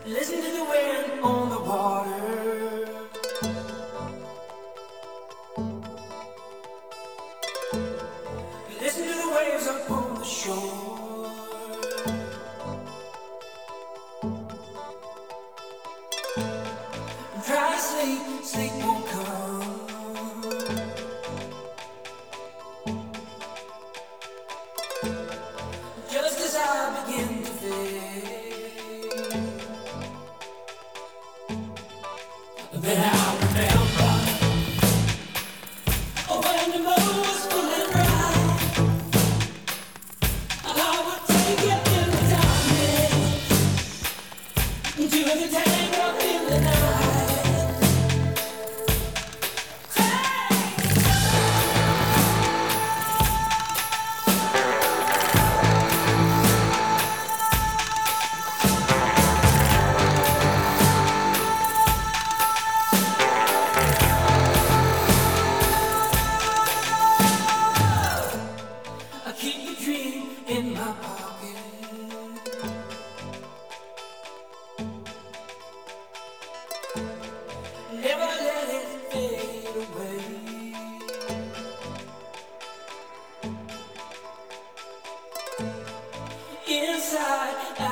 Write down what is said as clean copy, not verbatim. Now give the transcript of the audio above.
Listen to the wind on the water. Listen to the waves up on the shore. Try to sleep, sleep won't come. Just as I begin to fade, then I remember, oh, when the moon was full and bright, I would take you in the darkness, into the tangle in the night. I keep the dream in my pocket. Never let it fade away. Inside.